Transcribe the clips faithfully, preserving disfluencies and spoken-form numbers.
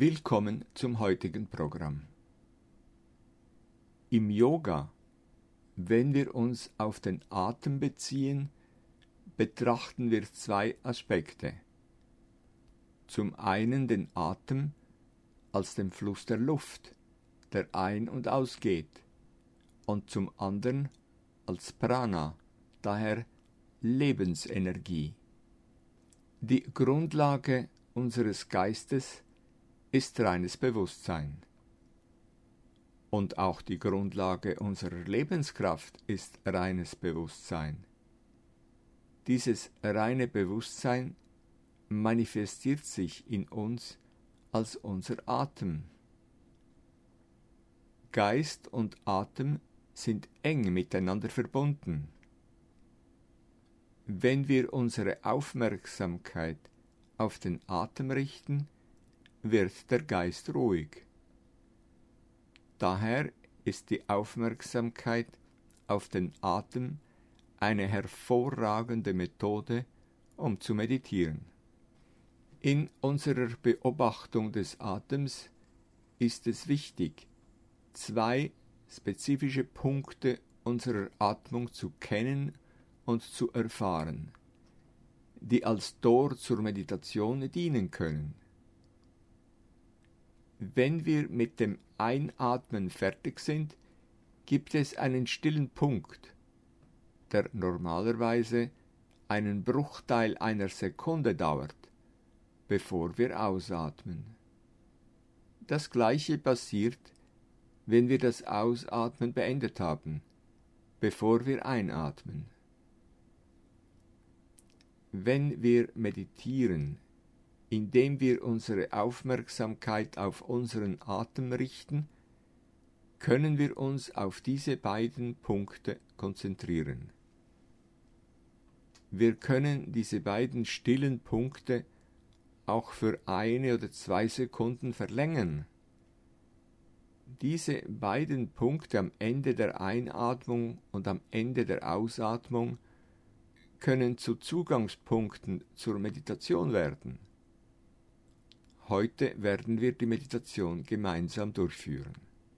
Willkommen zum heutigen Programm. Im Yoga, wenn wir uns auf den Atem beziehen, betrachten wir zwei Aspekte. Zum einen den Atem als den Fluss der Luft, der ein- und ausgeht, und zum anderen als Prana, daher Lebensenergie. Die Grundlage unseres Geistes ist reines Bewusstsein. Und auch die Grundlage unserer Lebenskraft ist reines Bewusstsein. Dieses reine Bewusstsein manifestiert sich in uns als unser Atem. Geist und Atem sind eng miteinander verbunden. Wenn wir unsere Aufmerksamkeit auf den Atem richten, wird der Geist ruhig. Daher ist die Aufmerksamkeit auf den Atem eine hervorragende Methode, um zu meditieren. In unserer Beobachtung des Atems ist es wichtig, zwei spezifische Punkte unserer Atmung zu kennen und zu erfahren, die als Tor zur Meditation dienen können. Wenn wir mit dem Einatmen fertig sind, gibt es einen stillen Punkt, der normalerweise einen Bruchteil einer Sekunde dauert, bevor wir ausatmen. Das Gleiche passiert, wenn wir das Ausatmen beendet haben, bevor wir einatmen. Wenn wir meditieren, indem wir unsere Aufmerksamkeit auf unseren Atem richten, können wir uns auf diese beiden Punkte konzentrieren. Wir können diese beiden stillen Punkte auch für eine oder zwei Sekunden verlängern. Diese beiden Punkte am Ende der Einatmung und am Ende der Ausatmung können zu Zugangspunkten zur Meditation werden. Heute werden wir die Meditation gemeinsam durchführen.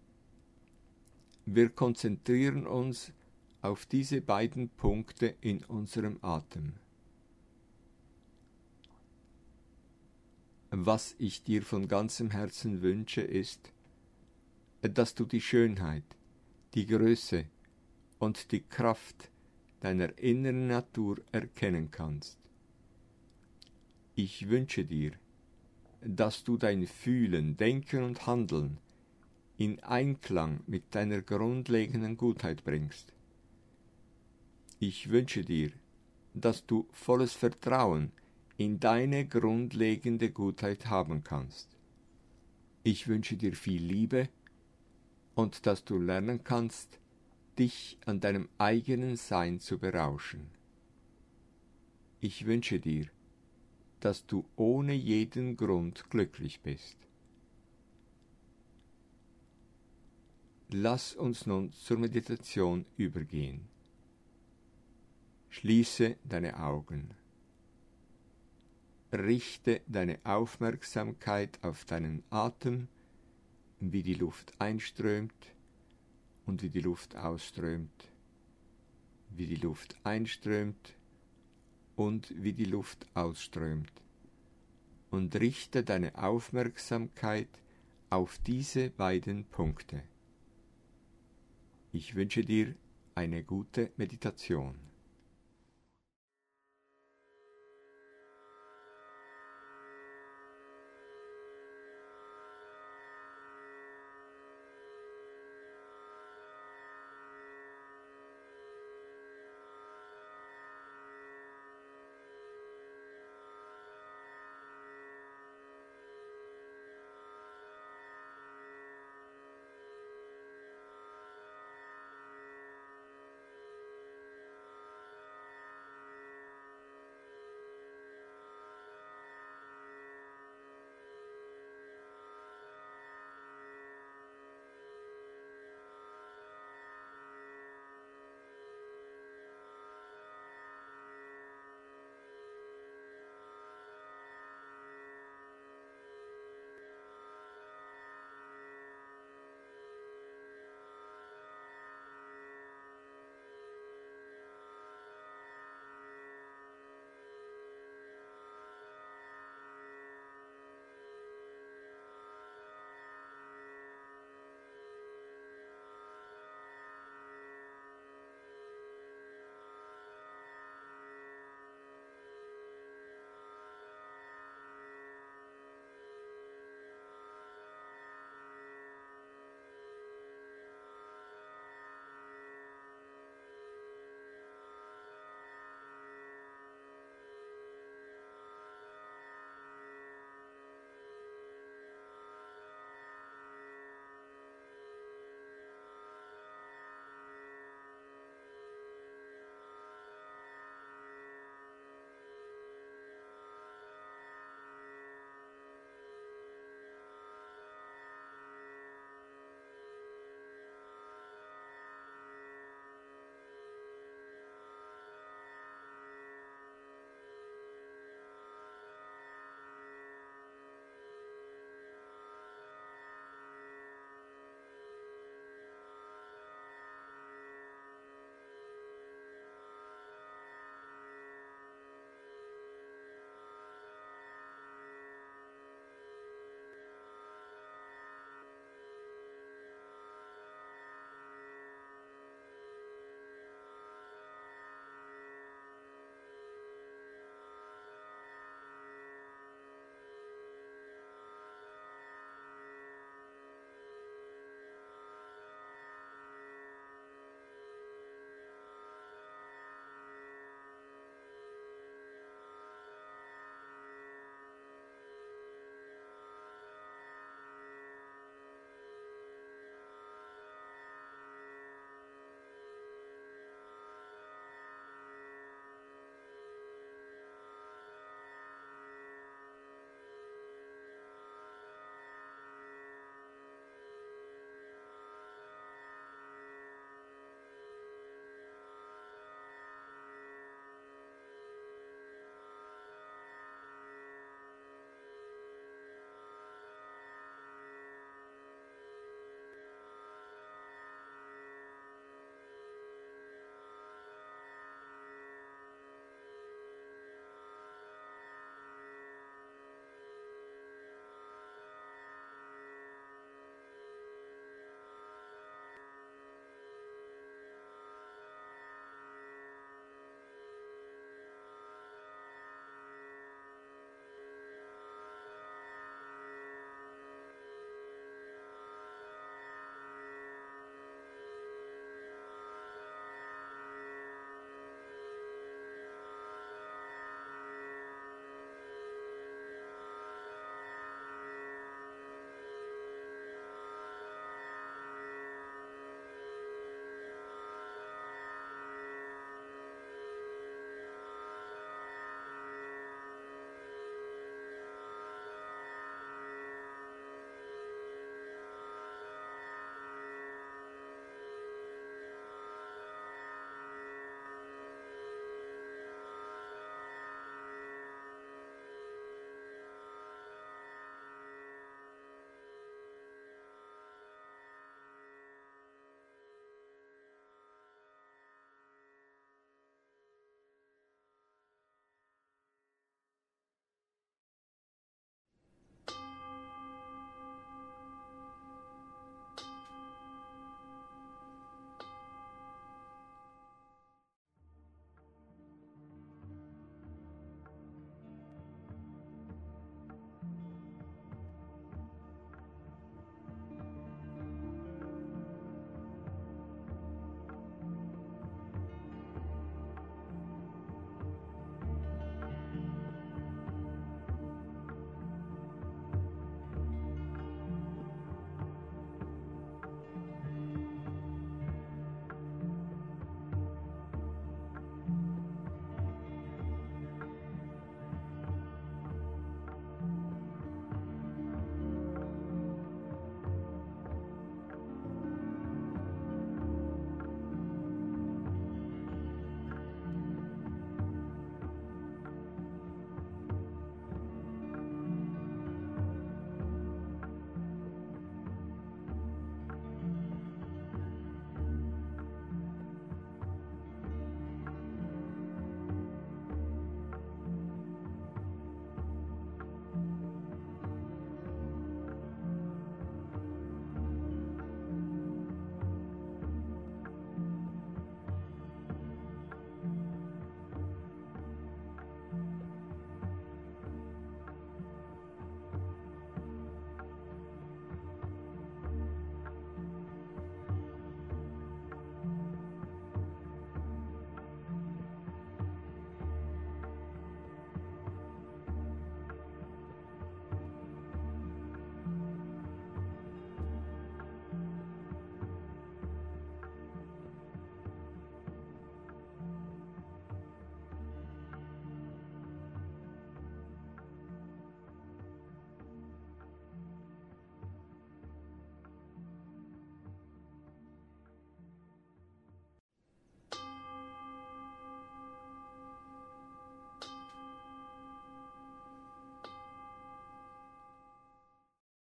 Wir konzentrieren uns auf diese beiden Punkte in unserem Atem. Was ich dir von ganzem Herzen wünsche, ist, dass du die Schönheit, die Größe und die Kraft deiner inneren Natur erkennen kannst. Ich wünsche dir, dass du dein Fühlen, Denken und Handeln in Einklang mit deiner grundlegenden Gutheit bringst. Ich wünsche dir, dass du volles Vertrauen in deine grundlegende Gutheit haben kannst. Ich wünsche dir viel Liebe und dass du lernen kannst, dich an deinem eigenen Sein zu berauschen. Ich wünsche dir, dass du ohne jeden Grund glücklich bist. Lass uns nun zur Meditation übergehen. Schließe deine Augen. Richte deine Aufmerksamkeit auf deinen Atem, wie die Luft einströmt und wie die Luft ausströmt, wie die Luft einströmt und wie die Luft ausströmt, und richte deine Aufmerksamkeit auf diese beiden Punkte. Ich wünsche dir eine gute Meditation.